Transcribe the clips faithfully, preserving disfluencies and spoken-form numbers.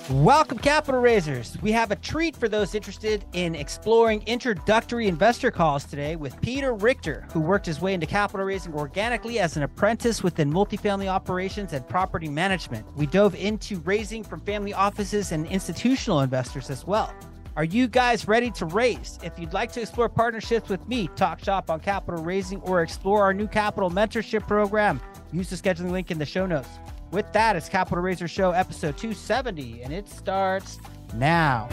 Welcome, capital raisers. We have a treat for those interested in exploring introductory investor calls today with Peter Richter, who worked his way into capital raising organically as an apprentice within multifamily operations and property management. We dove into raising from family offices and institutional investors as well. Are you guys ready to raise? If you'd like to explore partnerships with me, talk shop on capital raising, or explore our new capital mentorship program, use the scheduling link in the show notes. With that, it's Capital Raiser Show episode two seventy, and it starts now.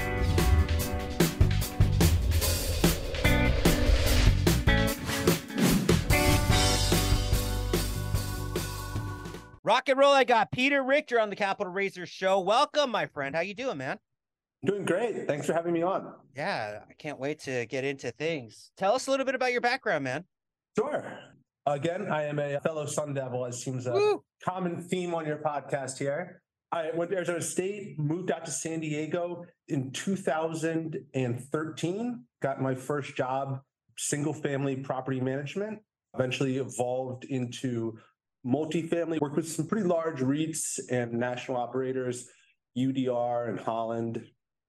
Rock and roll, I got Peter Richter on the Capital Raiser Show. Welcome, my friend. How you doing, man? Doing great. Thanks for having me on. Yeah, I can't wait to get into things. Tell us a little bit about your background, man. Sure. Again, I am a fellow Sun Devil, as seems a Woo! common theme on your podcast here. I went to Arizona State, moved out to San Diego in two thousand thirteen, got my first job, single family property management, eventually evolved into multifamily, worked with some pretty large REITs and national operators, U D R and Holland,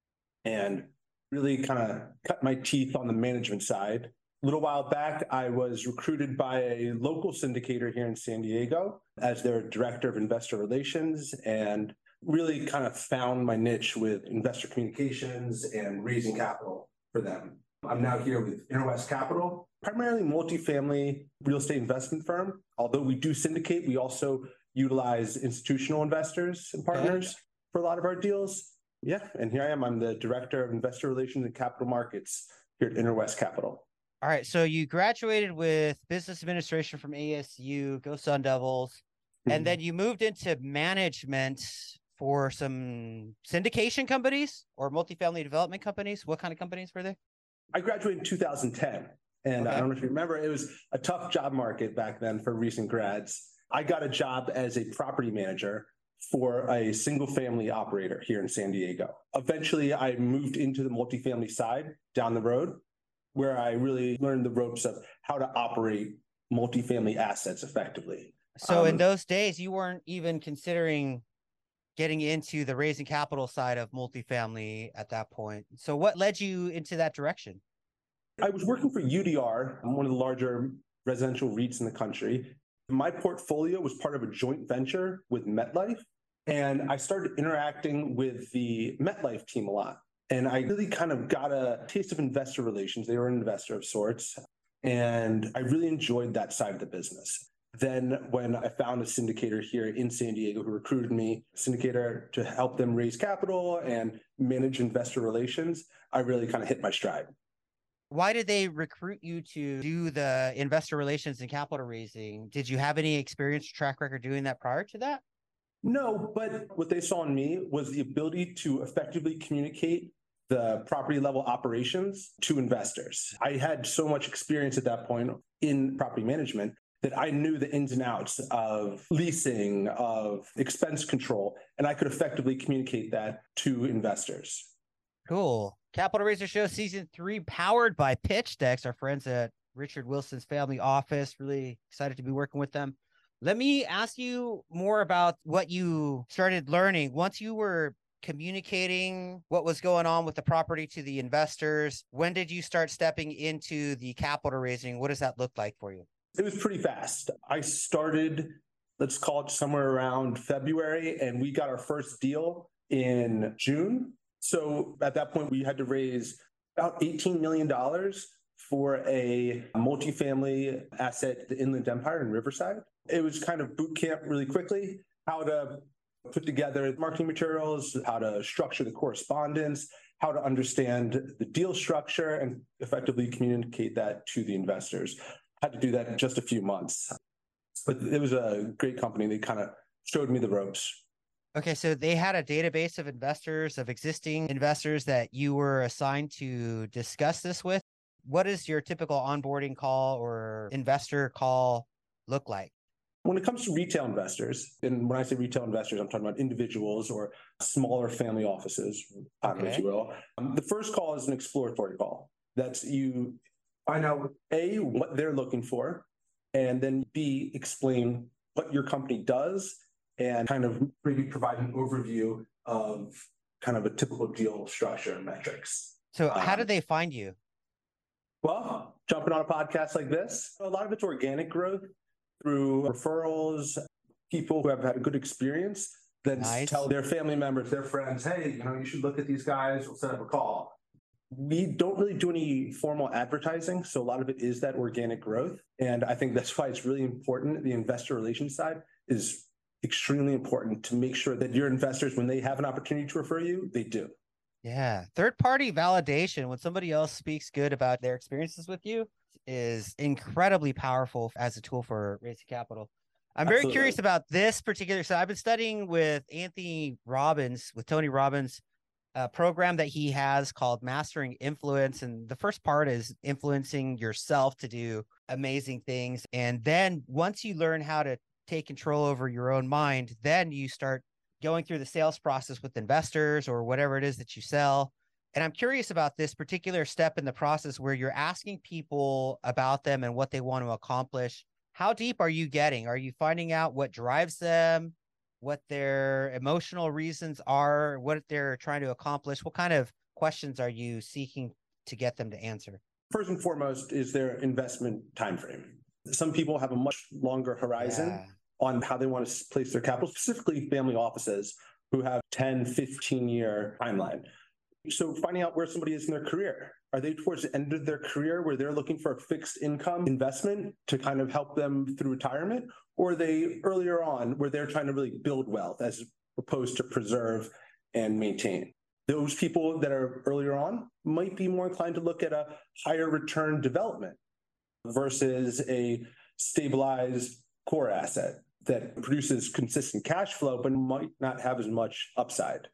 and really kind of cut my teeth on the management side. A little while back, I was recruited by a local syndicator here in San Diego as their director of investor relations, and really kind of found my niche with investor communications and raising capital for them. I'm now here with InterWest Capital, primarily multifamily real estate investment firm. Although we do syndicate, we also utilize institutional investors and partners okay. for a lot of our deals. Yeah, and here I am. I'm the director of investor relations and capital markets here at InterWest Capital. All right, so you graduated with business administration from A S U, go Sun Devils, mm-hmm. and then you moved into management for some syndication companies or multifamily development companies. What kind of companies were they? I graduated in two thousand ten, and okay. I don't know if you remember, it was a tough job market back then for recent grads. I got a job as a property manager for a single family operator here in San Diego. Eventually, I moved into the multifamily side down the road, where I really learned the ropes of how to operate multifamily assets effectively. So um, in those days, you weren't even considering getting into the raising capital side of multifamily at that point. So what led you into that direction? I was working for U D R, one of the larger residential REITs in the country. My portfolio was part of a joint venture with MetLife, and I started interacting with the MetLife team a lot. And I really kind of got a taste of investor relations. They were an investor of sorts. And I really enjoyed that side of the business. Then when I found a syndicator here in San Diego who recruited me, syndicator to help them raise capital and manage investor relations, I really kind of hit my stride. Why did they recruit you to do the investor relations and capital raising? Did you have any experience or track record doing that prior to that? No, but what they saw in me was the ability to effectively communicate the property level operations to investors. I had so much experience at that point in property management that I knew the ins and outs of leasing, of expense control, and I could effectively communicate that to investors. Cool. Capital Raiser Show Season three, powered by Pitch Decks, our friends at Richard Wilson's family office. Really excited to be working with them. Let me ask you more about what you started learning once you were communicating what was going on with the property to the investors. When did you start stepping into the capital raising? What does that look like for you? It was pretty fast. I started, let's call it somewhere around February, and we got our first deal in June. So at that point, we had to raise about eighteen million dollars for a multifamily asset, the Inland Empire in Riverside. It was kind of boot camp really quickly, how to put together marketing materials, how to structure the correspondence, how to understand the deal structure and effectively communicate that to the investors. I had to do that in just a few months. But it was a great company. They kind of showed me the ropes. Okay, so they had a database of investors, of existing investors that you were assigned to discuss this with. What does your typical onboarding call or investor call look like? When it comes to retail investors, and when I say retail investors, I'm talking about individuals or smaller family offices, okay. if you will. Um, the first call is an exploratory call. That's you find out, A, what they're looking for, and then B, explain what your company does and kind of maybe provide an overview of kind of a typical deal structure and metrics. So how Um, did they find you? Well, jumping on a podcast like this, a lot of it's organic growth through referrals, people who have had a good experience that Nice. tell their family members, their friends, hey, you know, you should look at these guys, we'll set up a call. We don't really do any formal advertising, so a lot of it is that organic growth. And I think that's why it's really important. The investor relations side is extremely important to make sure that your investors, when they have an opportunity to refer you, they do. Yeah. Third party validation, when somebody else speaks good about their experiences with you, is incredibly powerful as a tool for raising capital. I'm very Absolutely. curious about this particular. So I've been studying with Anthony Robbins, with Tony Robbins, a program that he has called Mastering Influence. And the first part is influencing yourself to do amazing things. And then once you learn how to take control over your own mind, then you start going through the sales process with investors or whatever it is that you sell. And I'm curious about this particular step in the process where you're asking people about them and what they want to accomplish. How deep are you getting? Are you finding out what drives them, what their emotional reasons are, what they're trying to accomplish? What kind of questions are you seeking to get them to answer? First and foremost is their investment timeframe. Some people have a much longer horizon Yeah. on how they want to place their capital, specifically family offices who have ten, fifteen year timeline. So finding out where somebody is in their career. Are they towards the end of their career where they're looking for a fixed income investment to kind of help them through retirement? Or are they earlier on where they're trying to really build wealth as opposed to preserve and maintain? Those people that are earlier on might be more inclined to look at a higher return development versus a stabilized core asset that produces consistent cash flow, but might not have as much upside.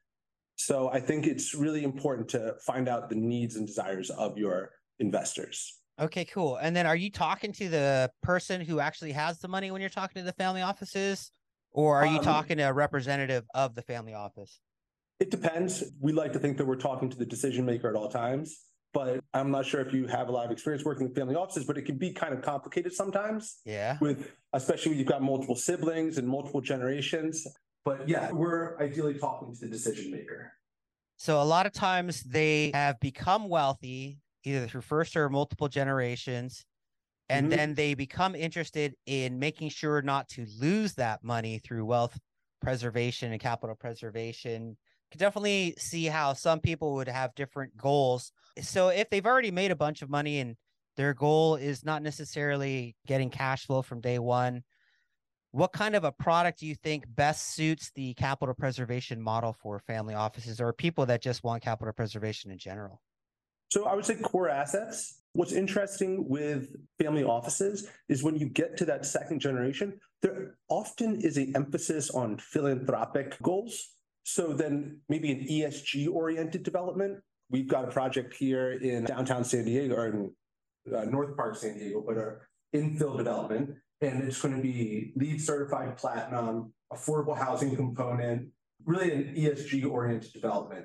So I think it's really important to find out the needs and desires of your investors. Okay, cool. And then are you talking to the person who actually has the money when you're talking to the family offices? Or are you Um, talking to a representative of the family office? It depends. We like to think that we're talking to the decision maker at all times, but I'm not sure if you have a lot of experience working with family offices, but it can be kind of complicated sometimes. Yeah. With, especially when you've got multiple siblings and multiple generations. But yeah, we're ideally talking to the decision maker. So a lot of times they have become wealthy either through first or multiple generations, and Mhm. then they become interested in making sure not to lose that money through wealth preservation and capital preservation. Could definitely see how some people would have different goals. So if they've already made a bunch of money and their goal is not necessarily getting cash flow from day one, what kind of a product do you think best suits the capital preservation model for family offices or people that just want capital preservation in general? So I would say core assets. What's interesting with family offices is when you get to that second generation, there often is an emphasis on philanthropic goals. So then maybe an E S G oriented development. We've got a project here in downtown San Diego or in uh, North Park, San Diego, but our infill development. And it's going to be LEED certified platinum, affordable housing component, really an E S G oriented development.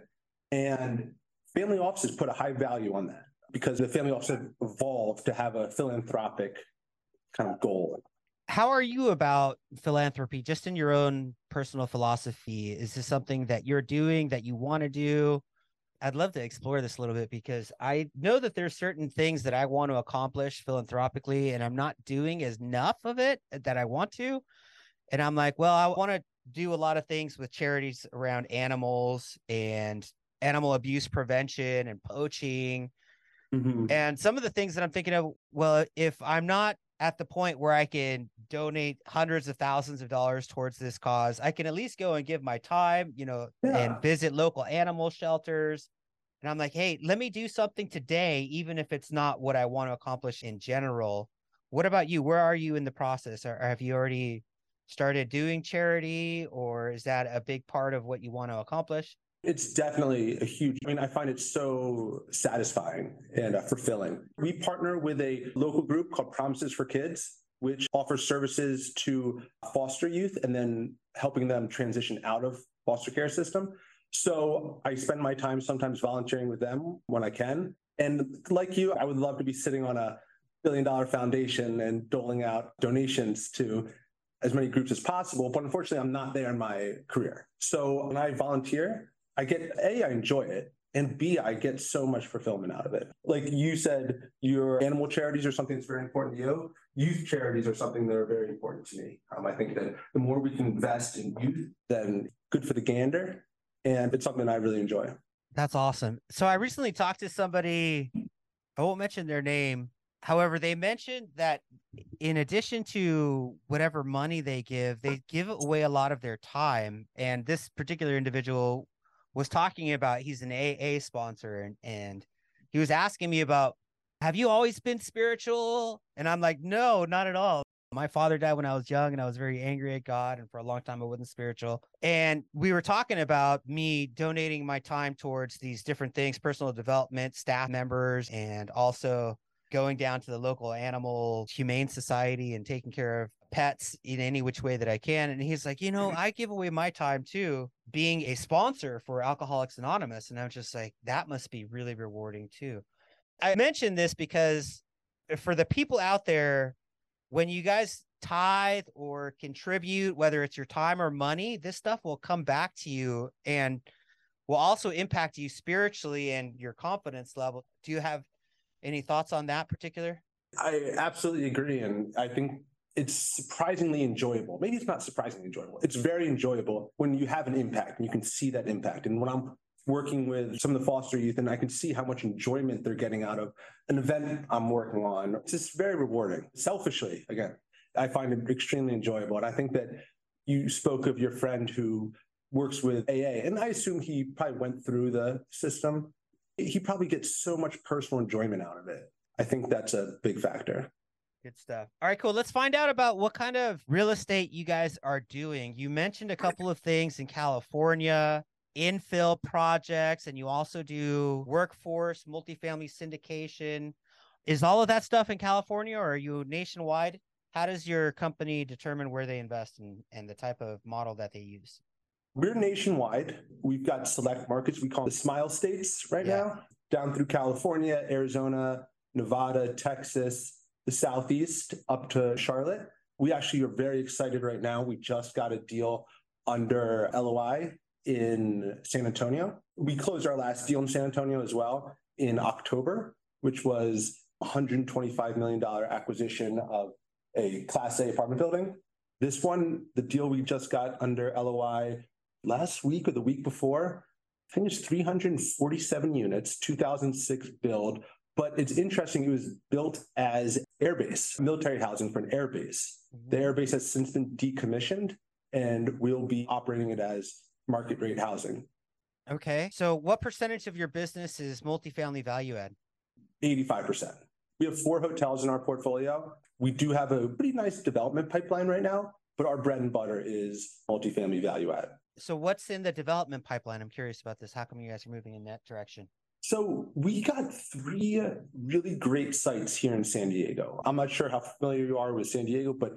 And family offices put a high value on that because the family office evolved to have a philanthropic kind of goal. How are you about philanthropy, just in your own personal philosophy? Is this something that you're doing that you want to do? I'd love to explore this a little bit because I know that there's certain things that I want to accomplish philanthropically, and I'm not doing enough of it that I want to. And I'm like, well, I want to do a lot of things with charities around animals and animal abuse prevention and poaching. Mm-hmm. And some of the things that I'm thinking of, well, if I'm not at the point where I can donate hundreds of thousands of dollars towards this cause, I can at least go and give my time, you know, Yeah. and visit local animal shelters. And I'm like, hey, let me do something today, even if it's not what I want to accomplish in general. What about you? Where are you in the process? Or, or have you already started doing charity, or is that a big part of what you want to accomplish? It's definitely a huge, I mean, I find it so satisfying and uh, fulfilling. We partner with a local group called Promises for Kids, which offers services to foster youth and then helping them transition out of foster care system. So I spend my time sometimes volunteering with them when I can. And like you, I would love to be sitting on a billion dollar foundation and doling out donations to as many groups as possible. But unfortunately, I'm not there in my career. So when I volunteer, I get, A, I enjoy it. And B, I get so much fulfillment out of it. Like you said, your animal charities are something that's very important to you. Youth charities are something that are very important to me. Um, I think that the more we can invest in youth, then good for the gander. And it's something I really enjoy. That's awesome. So I recently talked to somebody, I won't mention their name. However, they mentioned that in addition to whatever money they give, they give away a lot of their time. And this particular individual was talking about, he's an A A sponsor, and, and he was asking me about, have you always been spiritual? And I'm like, no, not at all. My father died when I was young and I was very angry at God. And for a long time, I wasn't spiritual. And we were talking about me donating my time towards these different things, personal development, staff members, and also going down to the local animal humane society and taking care of pets in any which way that I can. And he's like, you know, I give away my time too, being a sponsor for Alcoholics Anonymous. And I'm just like, that must be really rewarding too. I mentioned this because for the people out there, when you guys tithe or contribute, whether it's your time or money, this stuff will come back to you and will also impact you spiritually and your confidence level. Do you have any thoughts on that particular? I absolutely agree. And I think it's surprisingly enjoyable. Maybe it's not surprisingly enjoyable. It's very enjoyable when you have an impact and you can see that impact. And when I'm working with some of the foster youth and I can see how much enjoyment they're getting out of an event I'm working on, it's just very rewarding. Selfishly, again, I find it extremely enjoyable. And I think that you spoke of your friend who works with A A, and I assume he probably went through the system. He probably gets so much personal enjoyment out of it. I think that's a big factor. Good stuff. All right, cool. Let's find out about what kind of real estate you guys are doing. You mentioned a couple of things in California, infill projects, and you also do workforce, multifamily syndication. Is all of that stuff in California, or are you nationwide? How does your company determine where they invest in, and the type of model that they use? We're nationwide. We've got select markets we call the Smile States right yeah. now, down through California, Arizona, Nevada, Texas, the Southeast, up to Charlotte. We actually are very excited right now. We just got a deal under L O I in San Antonio. We closed our last deal in San Antonio as well in October, which was a one hundred twenty-five million dollars acquisition of a Class A apartment building. This one, the deal we just got under L O I last week or the week before, finished three hundred forty-seven units, two thousand six build. But it's interesting, it was built as airbase, military housing for an airbase. Mm-hmm. The airbase has since been decommissioned and we'll be operating it as market rate housing. Okay. So what percentage of your business is multifamily value add? eighty-five percent. We have four hotels in our portfolio. We do have a pretty nice development pipeline right now, but our bread and butter is multifamily value add. So what's in the development pipeline? I'm curious about this. How come you guys are moving in that direction? So we got three really great sites here in San Diego. I'm not sure how familiar you are with San Diego, but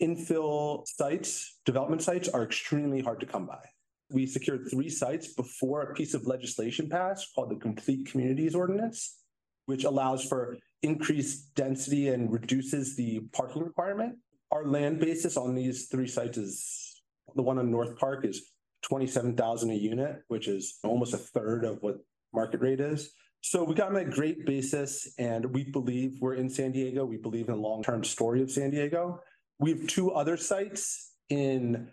infill sites, development sites are extremely hard to come by. We secured three sites before a piece of legislation passed called the Complete Communities Ordinance, which allows for increased density and reduces the parking requirement. Our land basis on these three sites is, the one on North Park is twenty-seven thousand a unit, which is almost a third of what market rate is. So we got them at great basis, and we believe we're in San Diego. We believe in the long-term story of San Diego. We have two other sites in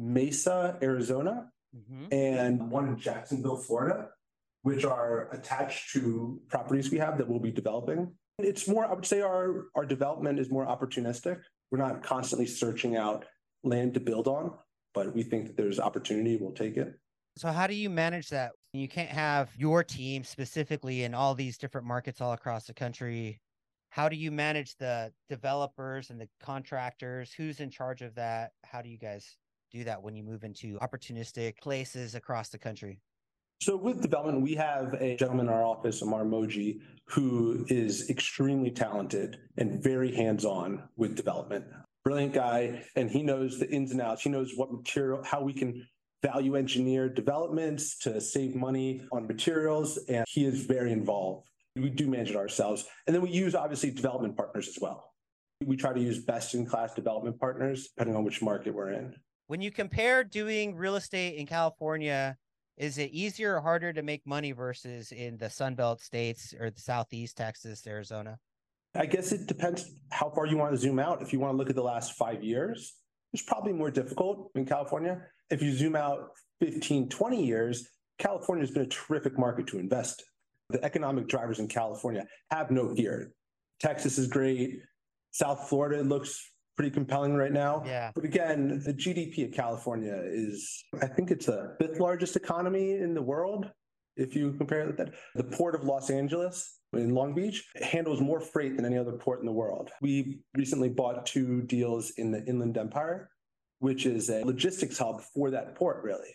Mesa, Arizona, mm-hmm. and one in Jacksonville, Florida, which are attached to properties we have that we'll be developing. It's more, I would say our, our development is more opportunistic. We're not constantly searching out land to build on, but we think that there's opportunity, we'll take it. So how do you manage that? You can't have your team specifically in all these different markets all across the country. How do you manage the developers and the contractors? Who's in charge of that? How do you guys do that when you move into opportunistic places across the country? So with development, we have a gentleman in our office, Amar Moji, who is extremely talented and very hands-on with development. Brilliant guy, and he knows the ins and outs. He knows what material, how we can value engineer developments to save money on materials, and he is very involved. We do manage it ourselves. And then we use, obviously, development partners as well. We try to use best-in-class development partners, depending on which market we're in. When you compare doing real estate in California Is it easier or harder to make money versus in the Sunbelt states or the Southeast, Texas, Arizona? I guess it depends how far you want to zoom out. If you want to look at the last five years, it's probably more difficult in California. If you zoom out fifteen, twenty years, California has been a terrific market to invest in. The economic drivers in California have no fear. Texas is great. South Florida looks pretty compelling right now. Yeah. But again, the G D P of California is, I think it's the fifth largest economy in the world. If you compare that, the port of Los Angeles in Long Beach handles more freight than any other port in the world. We recently bought two deals in the Inland Empire, which is a logistics hub for that port, really.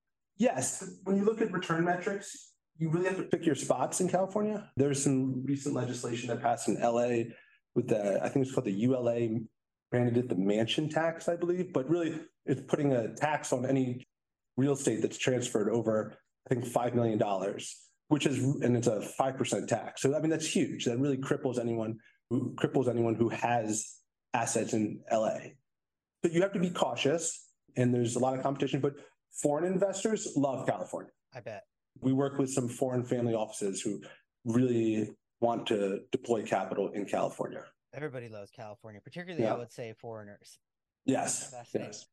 Yes, when you look at return metrics, you really have to pick your spots in California. There's some recent legislation that passed in L A with the, I think it's called the U L A, branded it the mansion tax, I believe, but really it's putting a tax on any real estate that's transferred over, I think, five million dollars, which is, and it's a five percent tax. So, I mean, that's huge. That really cripples anyone who cripples anyone who has assets in L A. So you have to be cautious, and there's a lot of competition, but foreign investors love California. I bet. We work with some foreign family offices who really want to deploy capital in California. Everybody loves California, particularly, Yeah. I would say, foreigners. Yes. Yes.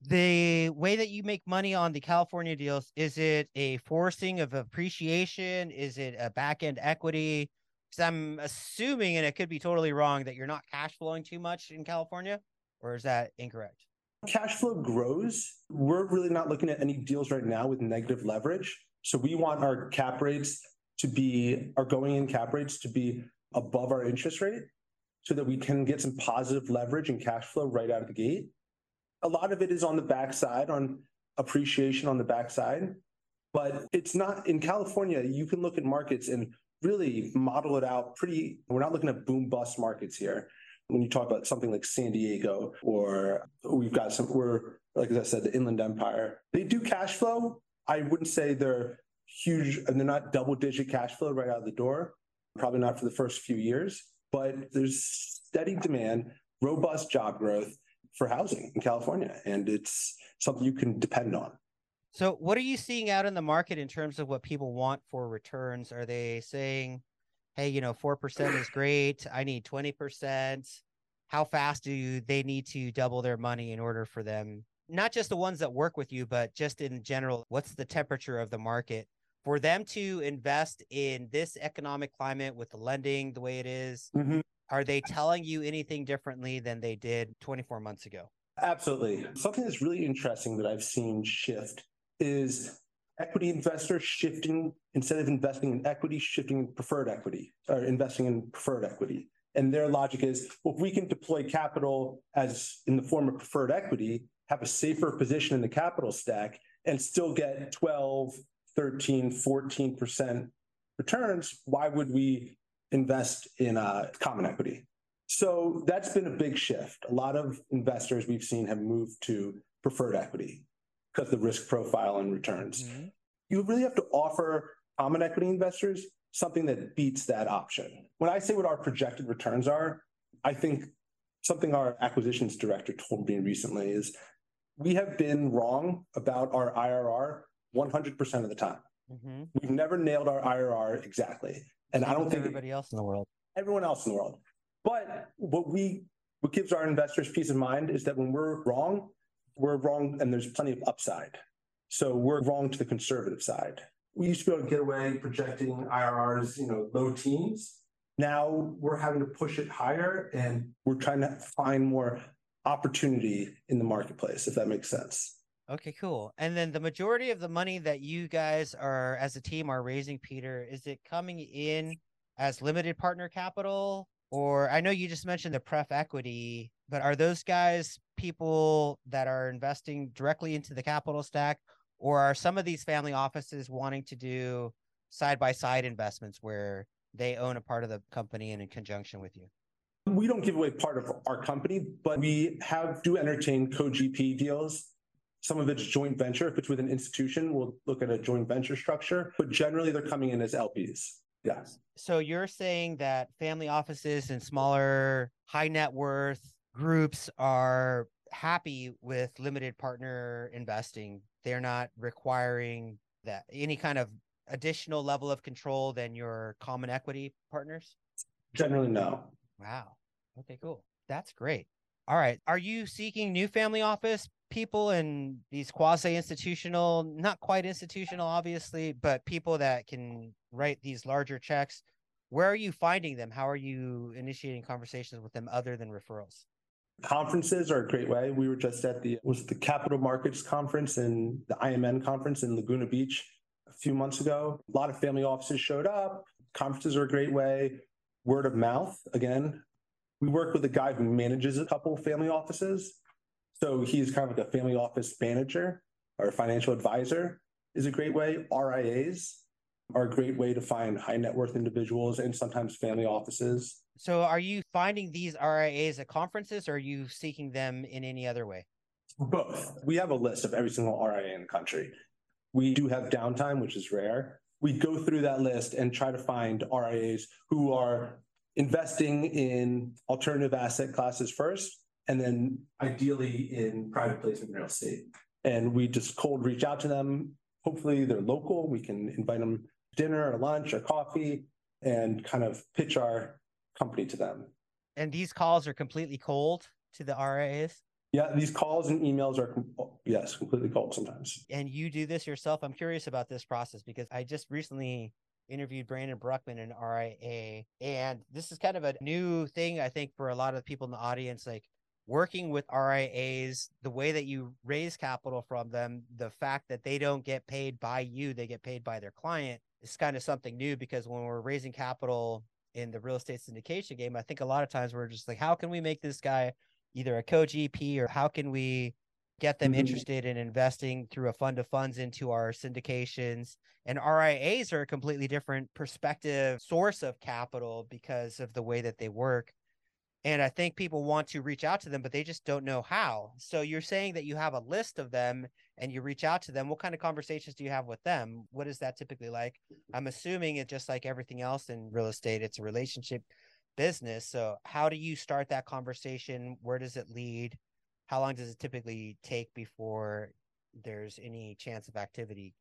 The way that you make money on the California deals, is it a forcing of appreciation? Is it a back end equity? Because I'm assuming, and it could be totally wrong, that you're not cash flowing too much in California, or is that incorrect? Cash flow grows. We're really not looking at any deals right now with negative leverage. So we want our cap rates to be, our going in cap rates to be above our interest rate so that we can get some positive leverage and cash flow right out of the gate. A lot of it is on the backside, on appreciation on the backside, but it's not in California. You can look at markets and really model it out pretty. We're not looking at boom bust markets here. When you talk about something like San Diego, or we've got some, we're, like I said, the Inland Empire, they do cash flow. I wouldn't say they're huge, and they're not double digit cash flow right out of the door, probably not for the first few years, but there's steady demand, robust job growth for housing in California, and it's something you can depend on. So what are you seeing out in the market in terms of what people want for returns? Are they saying, hey, you know, four percent is great, I need twenty percent? How fast do they need to double their money in order for them, not just the ones that work with you, but just in general, what's the temperature of the market for them to invest in this economic climate with the lending the way it is? Mm-hmm. Are they telling you anything differently than they did twenty-four months ago? Absolutely. Something that's really interesting that I've seen shift is equity investors shifting, instead of investing in equity, shifting in preferred equity, or investing in preferred equity. And their logic is, well, if we can deploy capital as in the form of preferred equity, have a safer position in the capital stack, and still get twelve, thirteen, fourteen percent returns, why would we invest in uh, common equity? So that's been a big shift. A lot of investors we've seen have moved to preferred equity because of the risk profile and returns. Mm-hmm. You really have to offer common equity investors something that beats that option. When I say what our projected returns are, I think something our acquisitions director told me recently is we have been wrong about our I R R one hundred percent of the time. Mm-hmm. We've never nailed our I R R exactly. And I don't think everybody else in the world, everyone else in the world. But what we, what gives our investors peace of mind is that when we're wrong, we're wrong and there's plenty of upside. So we're wrong to the conservative side. We used to be able to get away projecting I R Rs, you know, low teens. Now we're having to push it higher, and we're trying to find more opportunity in the marketplace, if that makes sense. Okay, cool. And then the majority of the money that you guys are, as a team, are raising, Peter, is it coming in as limited partner capital? Or I know you just mentioned the pref equity, but are those guys people that are investing directly into the capital stack? Or are some of these family offices wanting to do side-by-side investments where they own a part of the company and in conjunction with you? We don't give away part of our company, but we have do entertain co-G P deals. Some of it's joint venture. If it's with an institution, we'll look at a joint venture structure, but generally they're coming in as L Ps. Yes. So you're saying that family offices and smaller high net worth groups are happy with limited partner investing. They're not requiring that any kind of additional level of control than your common equity partners? Generally, no. Wow. Okay, cool. That's great. All right. Are you seeking new family office people and these quasi-institutional, not quite institutional, obviously, but people that can write these larger checks? Where are you finding them? How are you initiating conversations with them other than referrals? Conferences are a great way. We were just at the was it the Capital Markets Conference and the I M N conference in Laguna Beach a few months ago. A lot of family offices showed up. Conferences are a great way. Word of mouth, again. We work with a guy who manages a couple family offices. So he's kind of like a family office manager or a financial advisor is a great way. R I As are a great way to find high net worth individuals and sometimes family offices. So are you finding these R I As at conferences, or are you seeking them in any other way? Both. We have a list of every single R I A in the country. We do have downtime, which is rare. We go through that list and try to find R I As who are investing in alternative asset classes first, and then ideally in private placement real estate. And we just cold reach out to them. Hopefully they're local. We can invite them to dinner or lunch or coffee and kind of pitch our company to them. And these calls are completely cold to the R I As? Yeah, these calls and emails are, yes, completely cold sometimes. And you do this yourself? I'm curious about this process because I just recently interviewed Brandon Bruckman, an R I A, and this is kind of a new thing, I think, for a lot of people in the audience, like working with R I As, the way that you raise capital from them, the fact that they don't get paid by you, they get paid by their client, is kind of something new, because when we're raising capital in the real estate syndication game, I think a lot of times we're just like, how can we make this guy either a co-G P, or how can we get them mm-hmm. interested in investing through a fund of funds into our syndications? And R I As are a completely different perspective source of capital because of the way that they work. And I think people want to reach out to them, but they just don't know how. So you're saying that you have a list of them and you reach out to them. What kind of conversations do you have with them? What is that typically like? I'm assuming it's just like everything else in real estate. It's a relationship business. So how do you start that conversation? Where does it lead? How long does it typically take before there's any chance of activity?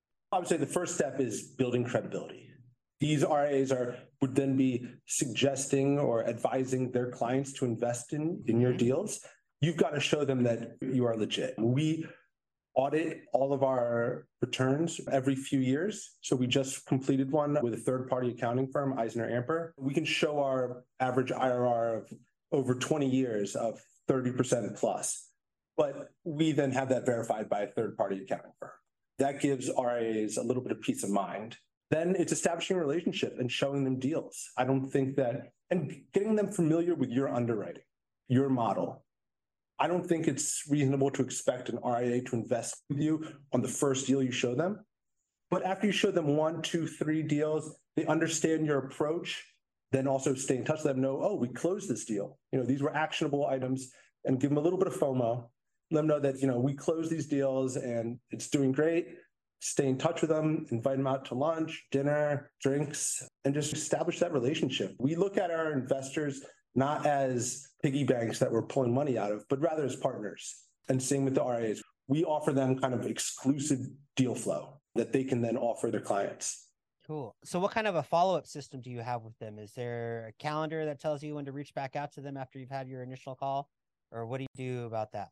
I would say the first step is building credibility. These R I As are would then be suggesting or advising their clients to invest in, in your deals. You've got to show them that you are legit. We audit all of our returns every few years. So we just completed one with a third-party accounting firm, Eisner Amper. We can show our average I R R of over twenty years of thirty percent plus. But we then have that verified by a third-party accounting firm. That gives R I As a little bit of peace of mind. Then it's establishing a relationship and showing them deals. I don't think that, and getting them familiar with your underwriting, your model. I don't think it's reasonable to expect an R I A to invest with you on the first deal you show them. But after you show them one, two, three deals, they understand your approach, then also stay in touch with them, know, oh, we closed this deal. You know, these were actionable items, and give them a little bit of FOMO. Let them know that, you know, we closed these deals and it's doing great. Stay in touch with them, invite them out to lunch, dinner, drinks, and just establish that relationship. We look at our investors not as piggy banks that we're pulling money out of, but rather as partners. And same with the R I As. We offer them kind of exclusive deal flow that they can then offer their clients. Cool. So what kind of a follow-up system do you have with them? Is there a calendar that tells you when to reach back out to them after you've had your initial call? Or what do you do about that?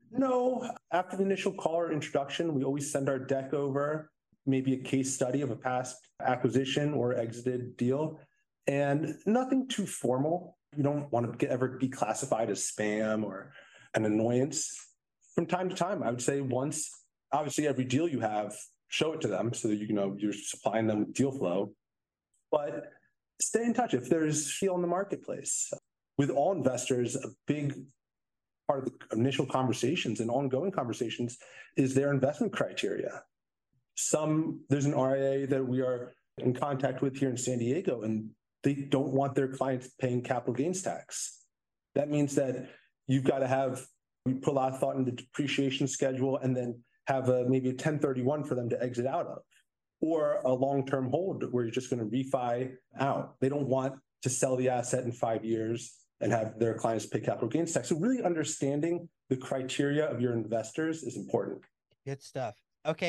No, after the initial call or introduction, we always send our deck over, maybe a case study of a past acquisition or exited deal, and nothing too formal. You don't want to get, ever be classified as spam or an annoyance. From time to time, I would say once, obviously every deal you have, show it to them so that you know you're supplying them with deal flow. But stay in touch if there's deal in the marketplace. With all investors, a big part of the initial conversations and ongoing conversations is their investment criteria. Some, there's an R I A that we are in contact with here in San Diego, and they don't want their clients paying capital gains tax. That means that you've got to have, you put a lot of thought in the depreciation schedule and then have a, maybe a ten thirty-one for them to exit out of, or a long-term hold where you're just going to refi out. They don't want to sell the asset in five years and have their clients pay capital gains tax. So really understanding the criteria of your investors is important. Good stuff. Okay.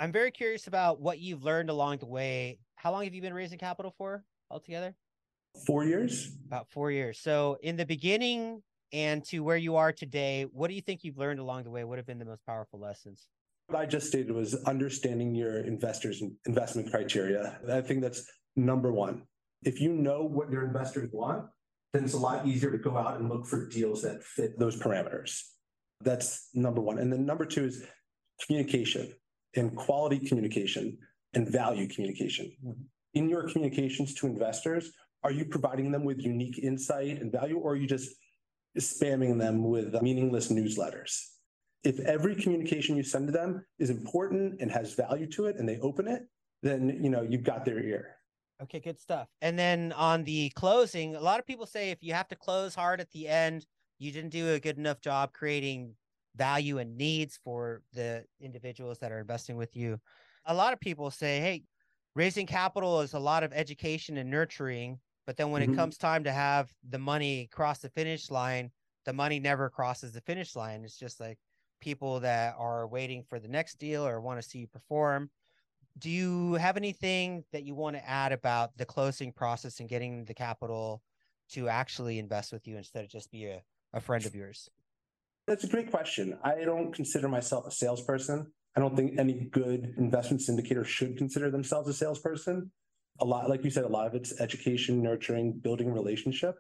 I'm very curious about what you've learned along the way. How long have you been raising capital for altogether? Four years. About four years. So in the beginning and to where you are today, what do you think you've learned along the way? What have been the most powerful lessons? What I just stated was understanding your investors' investment criteria. I think that's number one. If you know what your investors want, then it's a lot easier to go out and look for deals that fit those parameters. That's number one. And then number two is communication and quality communication and value communication. In your communications to investors, are you providing them with unique insight and value, or are you just spamming them with meaningless newsletters? If every communication you send to them is important and has value to it and they open it, then you know you've got their ear. Okay, good stuff. And then on the closing, a lot of people say if you have to close hard at the end, you didn't do a good enough job creating value and needs for the individuals that are investing with you. A lot of people say, hey, raising capital is a lot of education and nurturing, but then when mm-hmm. it comes time to have the money cross the finish line, the money never crosses the finish line. It's just like people that are waiting for the next deal or want to see you perform. Do you have anything that you want to add about the closing process and getting the capital to actually invest with you instead of just be a, a friend of yours? That's a great question. I don't consider myself a salesperson. I don't think any good investment syndicator should consider themselves a salesperson. A lot, like you said, a lot of it's education, nurturing, building relationship.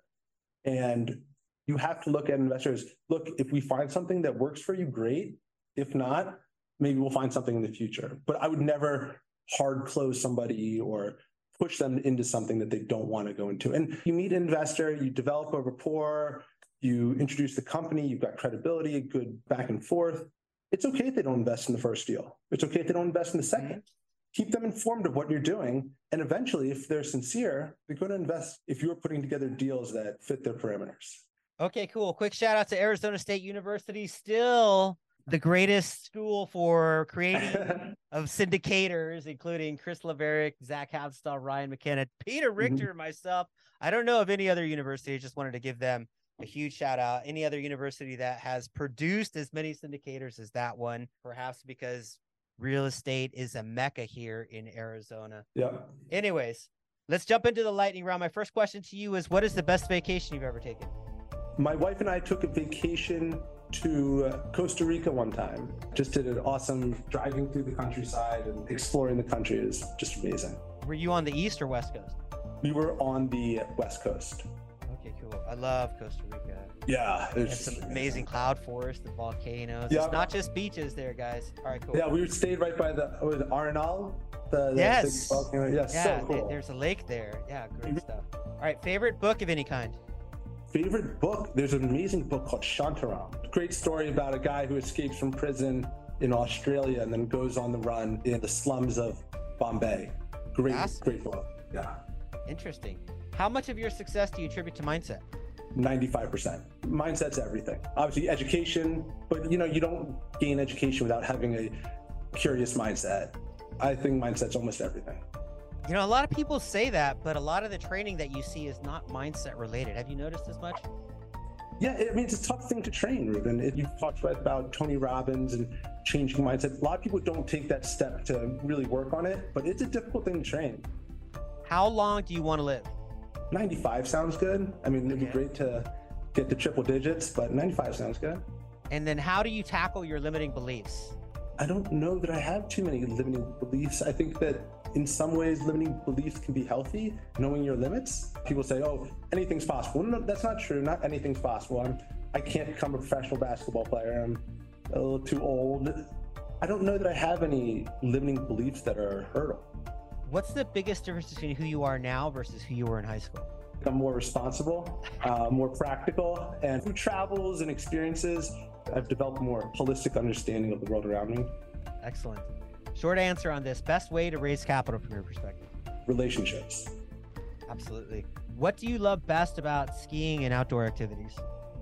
And you have to look at investors. Look, if we find something that works for you, great. If not, maybe we'll find something in the future. But I would never hard close somebody or push them into something that they don't want to go into. And you meet an investor, you develop a rapport, you introduce the company, you've got credibility, a good back and forth. It's okay if they don't invest in the first deal. It's okay if they don't invest in the second. Mm-hmm. Keep them informed of what you're doing. And eventually, if they're sincere, they're going to invest if you're putting together deals that fit their parameters. Okay, cool. Quick shout out to Arizona State University, still the greatest school for creating of syndicators, including Chris Laverick, Zach Havstall, Ryan McKenna, Peter Richter, mm-hmm. myself. I don't know of any other university. I just wanted to give them a huge shout out. Any other university that has produced as many syndicators as that one, perhaps because real estate is a mecca here in Arizona. Yeah. Anyways, let's jump into the lightning round. My first question to you is, what is the best vacation you've ever taken? My wife and I took a vacation to Costa Rica one time. Just did an awesome driving through the countryside and exploring the country. Is just amazing. Were you on the East or West Coast? We were on the West Coast. Okay, cool. I love Costa Rica. Yeah. It's some amazing cloud forest, the volcanoes. Yeah. It's not just beaches there, guys. All right, cool. Yeah, we stayed right by the, was it Arenal? The, the yes. volcano. Yes, yeah, so cool. There's a lake there. Yeah, great mm-hmm. stuff. All right, favorite book of any kind? Favorite book? There's an amazing book called Shantaram. Great story about a guy who escapes from prison in Australia and then goes on the run in the slums of Bombay. Great, awesome. Great book. Yeah. Interesting. How much of your success do you attribute to mindset? ninety-five percent. Mindset's everything. Obviously education, but you know, you don't gain education without having a curious mindset. I think mindset's almost everything. You know, a lot of people say that, but a lot of the training that you see is not mindset related. Have you noticed as much? Yeah, I mean, it's a tough thing to train, Ruben. If you've talked about Tony Robbins and changing mindset. A lot of people don't take that step to really work on it, but it's a difficult thing to train. How long do you want to live? ninety-five sounds good. I mean, it'd be Okay. great to get to triple digits, but ninety-five sounds good. And then how do you tackle your limiting beliefs? I don't know that I have too many limiting beliefs. I think that in some ways, limiting beliefs can be healthy, knowing your limits. People say, oh, anything's possible. No, that's not true. Not anything's possible. I'm, I can't become a professional basketball player. I'm a little too old. I don't know that I have any limiting beliefs that are a hurdle. What's the biggest difference between who you are now versus who you were in high school? I'm more responsible, uh, more practical, and through travels and experiences, I've developed a more holistic understanding of the world around me. Excellent. Short answer on this. Best way to raise capital from your perspective? Relationships. Absolutely. What do you love best about skiing and outdoor activities?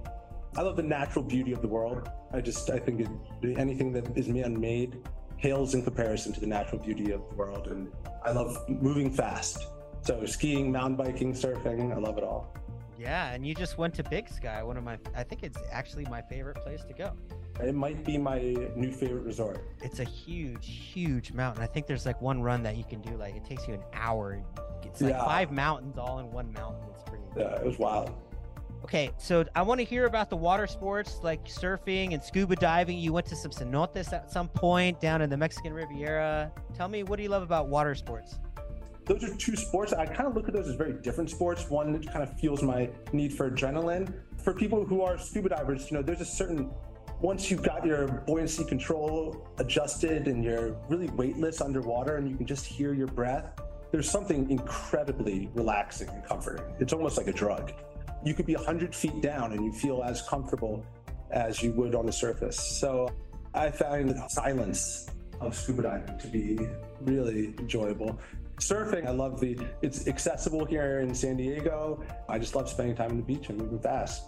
I love the natural beauty of the world. I just, I think it, anything that is man-made pales in comparison to the natural beauty of the world. And I love moving fast. So skiing, mountain biking, surfing, I love it all. Yeah, and you just went to Big Sky, one of my, I think it's actually my favorite place to go. It might be my new favorite resort. It's a huge, huge mountain. I think there's like one run that you can do, like it takes you an hour. It's like Yeah. five mountains all in one mountain. It's pretty. Yeah, it was wild. Okay, so I want to hear about the water sports like surfing and scuba diving. You went to some cenotes at some point down in the Mexican Riviera. Tell me, what do you love about water sports? Those are two sports. I kind of look at those as very different sports. One that kind of fuels my need for adrenaline. For people who are scuba divers, you know, there's a certain, once you've got your buoyancy control adjusted and you're really weightless underwater and you can just hear your breath, there's something incredibly relaxing and comforting. It's almost like a drug. You could be one hundred feet down and you feel as comfortable as you would on the surface. So I find the silence of scuba diving to be really enjoyable. Surfing, I love the, it's accessible here in San Diego. I just love spending time on the beach and moving fast.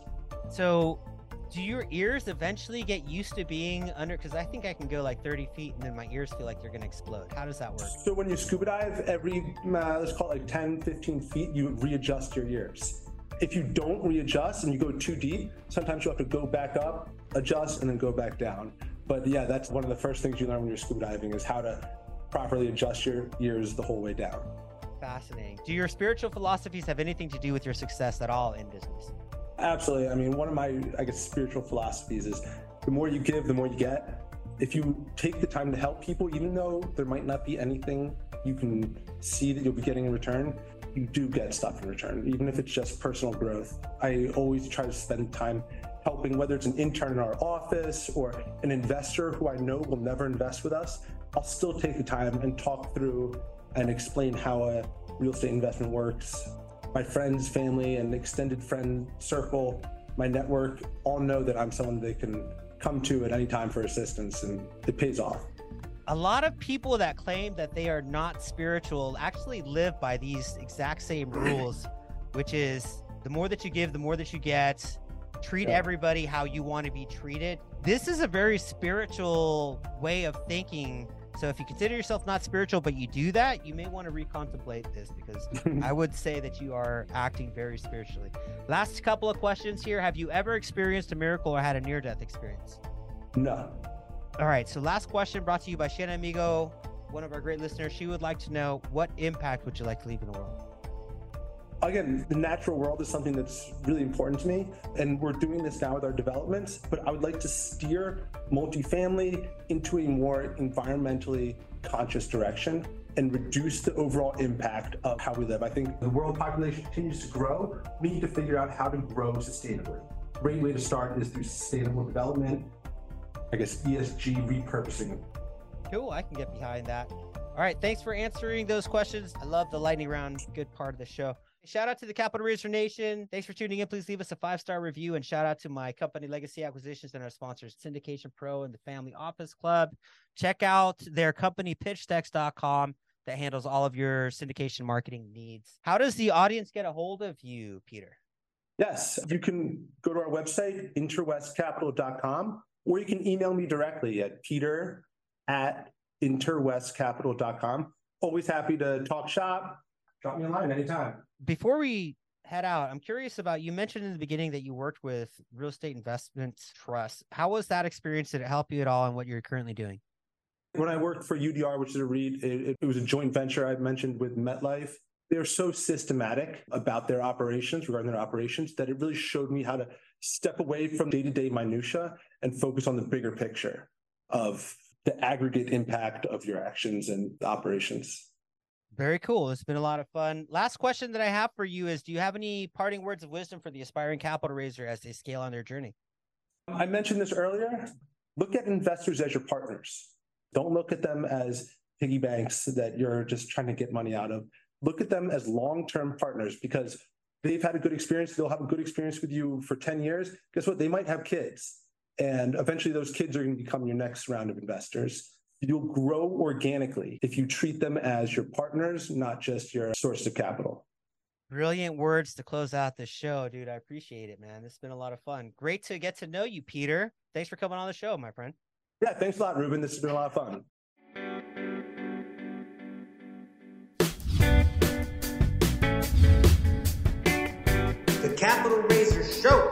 So do your ears eventually get used to being under, because I think I can go like thirty feet and then my ears feel like they're going to explode. How does that work? So when you scuba dive, every, uh, let's call it like ten, fifteen feet, you readjust your ears. If you don't readjust and you go too deep, sometimes you have to go back up, adjust, and then go back down. But yeah, that's one of the first things you learn when you're scuba diving is how to properly adjust your ears the whole way down. Fascinating. Do your spiritual philosophies have anything to do with your success at all in business? Absolutely. I mean, one of my, I guess, spiritual philosophies is the more you give, the more you get. If you take the time to help people, even though there might not be anything you can see that you'll be getting in return, you do get stuff in return, even if it's just personal growth. I always try to spend time helping, whether it's an intern in our office or an investor who I know will never invest with us. I'll still take the time and talk through and explain how a real estate investment works. My friends, family, and extended friend circle, my network, all know that I'm someone they can come to at any time for assistance, and it pays off. A lot of people that claim that they are not spiritual actually live by these exact same rules, which is the more that you give, the more that you get. Treat Yeah. everybody how you want to be treated. This is a very spiritual way of thinking. So if you consider yourself not spiritual, but you do that, you may want to recontemplate this, because I would say that you are acting very spiritually. Last couple of questions here. Have you ever experienced a miracle or had a near-death experience? No. All right. So last question brought to you by Shannon Amigo, one of our great listeners. She would like to know, what impact would you like to leave in the world? Again, the natural world is something that's really important to me, and we're doing this now with our developments, but I would like to steer multifamily into a more environmentally conscious direction and reduce the overall impact of how we live. I think the world population continues to grow. We need to figure out how to grow sustainably. A great way to start is through sustainable development, I guess E S G repurposing. Cool. I can get behind that. All right. Thanks for answering those questions. I love the lightning round. Good part of the show. Shout out to the Capital Raiser Nation. Thanks for tuning in. Please leave us a five-star review, and shout out to my company, Legacy Acquisitions, and our sponsors, Syndication Pro and the Family Office Club. Check out their company, pitch decks dot com, that handles all of your syndication marketing needs. How does the audience get a hold of you, Peter? Yes, you can go to our website, interwest capital dot com, or you can email me directly at peter at interwest capital dot com. Always happy to talk shop. Drop me a line anytime. Before we head out, I'm curious about, you mentioned in the beginning that you worked with Real Estate Investments Trust. How was that experience? Did it help you at all in what you're currently doing? When I worked for U D R, which is a REIT, it, it was a joint venture I mentioned with MetLife. They're so systematic about their operations, regarding their operations, that it really showed me how to step away from day-to-day minutia and focus on the bigger picture of the aggregate impact of your actions and operations. Very cool. It's been a lot of fun. Last question that I have for you is, do you have any parting words of wisdom for the aspiring capital raiser as they scale on their journey? I mentioned this earlier. Look at investors as your partners. Don't look at them as piggy banks that you're just trying to get money out of. Look at them as long-term partners, because they've had a good experience. They'll have a good experience with you for ten years. Guess what? They might have kids. And eventually those kids are going to become your next round of investors. You'll grow organically if you treat them as your partners, not just your source of capital. Brilliant words to close out the show, dude. I appreciate it, man. It's been a lot of fun. Great to get to know you, Peter. Thanks for coming on the show, my friend. Yeah, thanks a lot, Ruben. This has been a lot of fun. The Capital Raisers Show.